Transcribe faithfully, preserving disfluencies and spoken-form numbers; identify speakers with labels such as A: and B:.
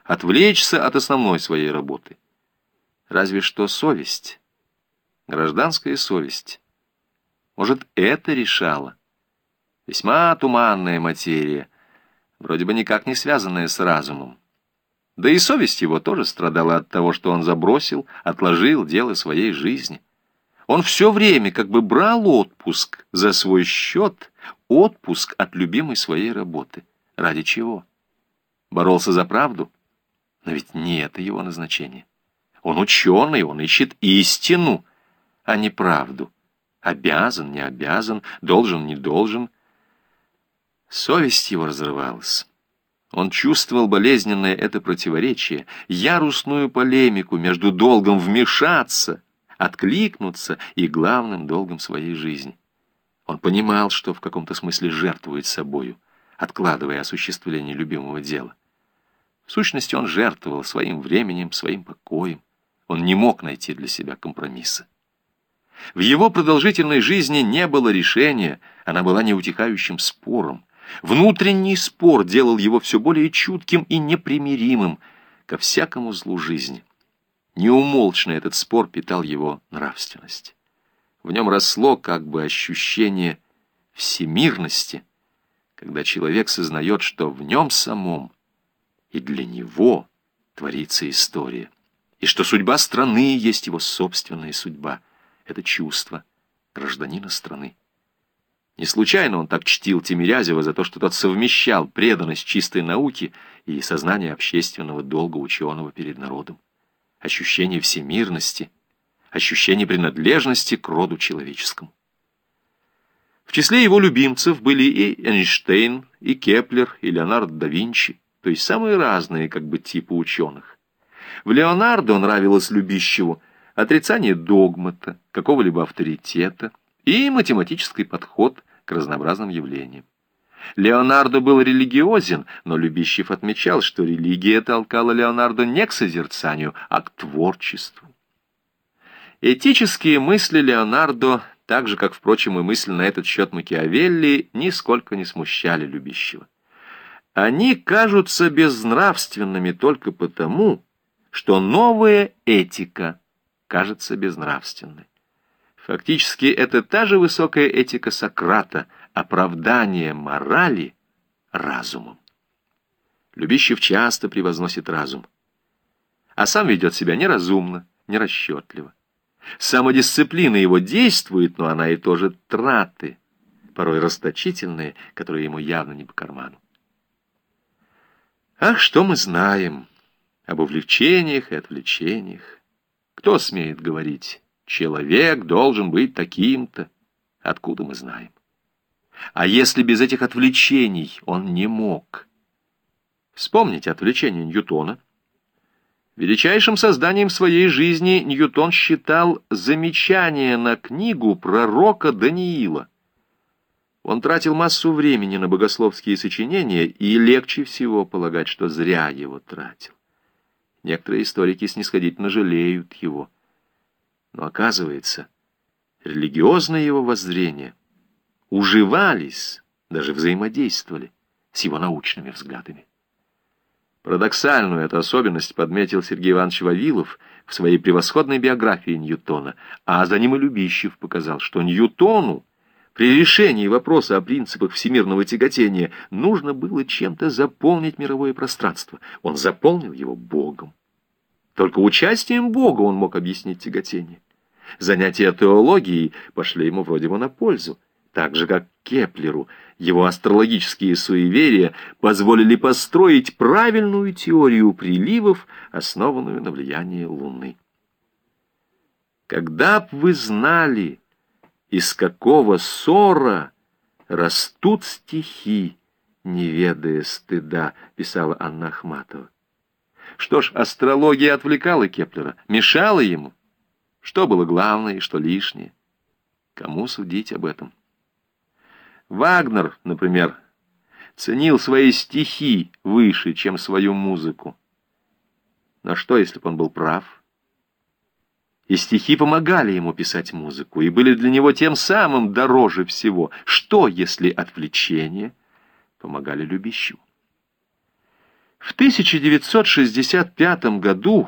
A: отвлечься от основной своей работы. Разве что совесть, гражданская совесть, может, это решало. Весьма туманная материя, вроде бы никак не связанная с разумом. Да и совесть его тоже страдала от того, что он забросил, отложил дело своей жизни. Он все время как бы брал отпуск за свой счет, отпуск от любимой своей работы. Ради чего? Боролся за правду? Но ведь не это его назначение. Он ученый, он ищет истину, а не правду. Обязан, не обязан, должен, не должен. Совесть его разрывалась. Он чувствовал болезненное это противоречие, яростную полемику между долгом вмешаться, откликнуться и главным долгом своей жизни. Он понимал, что в каком-то смысле жертвует собою, откладывая осуществление любимого дела. В сущности, он жертвовал своим временем, своим покоем. Он не мог найти для себя компромисса. В его продолжительной жизни не было решения, она была неутихающим спором. Внутренний спор делал его все более чутким и непримиримым ко всякому злу жизни. Неумолчно этот спор питал его нравственность. В нем росло как бы ощущение всемирности, когда человек сознает, что в нем самом и для него творится история, и что судьба страны есть его собственная судьба. Это чувство гражданина страны. Не случайно он так чтил Тимирязева за то, что тот совмещал преданность чистой науке и сознание общественного долга ученого перед народом, ощущение всемирности, ощущение принадлежности к роду человеческому. В числе его любимцев были и Эйнштейн, и Кеплер, и Леонардо да Винчи, то есть самые разные как бы типы ученых. В Леонардо нравилось любящему отрицание догмата, какого-либо авторитета и математический подход к разнообразным явлениям. Леонардо был религиозен, но Любищев отмечал, что религия толкала Леонардо не к созерцанию, а к творчеству. Этические мысли Леонардо, так же, как, впрочем, и мысли на этот счет Макиавелли, нисколько не смущали Любищева. Они кажутся безнравственными только потому, что новая этика кажется безнравственной. Фактически, это та же высокая этика Сократа, оправдание морали разумом. Любищев часто превозносит разум, а сам ведет себя неразумно, нерасчетливо. Самодисциплина его действует, но она и тоже траты, порой расточительные, которые ему явно не по карману. Ах, что мы знаем об увлечениях и отвлечениях? Кто смеет говорить, человек должен быть таким-то? Откуда мы знаем? А если без этих отвлечений он не мог? Вспомните отвлечение Ньютона. Величайшим созданием своей жизни Ньютон считал замечание на книгу пророка Даниила. Он тратил массу времени на богословские сочинения, и легче всего полагать, что зря его тратил. Некоторые историки снисходительно жалеют его. Но оказывается, религиозные его воззрения уживались, даже взаимодействовали с его научными взглядами. Парадоксальную эту особенность подметил Сергей Иванович Вавилов в своей превосходной биографии Ньютона, а за ним и Любищев показал, что Ньютону при решении вопроса о принципах всемирного тяготения нужно было чем-то заполнить мировое пространство. Он заполнил его Богом. Только участием Бога он мог объяснить тяготение. Занятия теологией пошли ему вроде бы на пользу. Так же, как Кеплеру, его астрологические суеверия позволили построить правильную теорию приливов, основанную на влиянии Луны. Когда б вы знали, из какого ссора растут стихи, не ведая стыда, писала Анна Ахматова. Что ж, астрология отвлекала Кеплера, мешала ему. Что было главное и что лишнее? Кому судить об этом? Вагнер, например, ценил свои стихи выше, чем свою музыку. Но что, если бы он был прав? И стихи помогали ему писать музыку, и были для него тем самым дороже всего. Что, если отвлечения помогали Любищеву? В тысяча девятьсот шестьдесят пятом году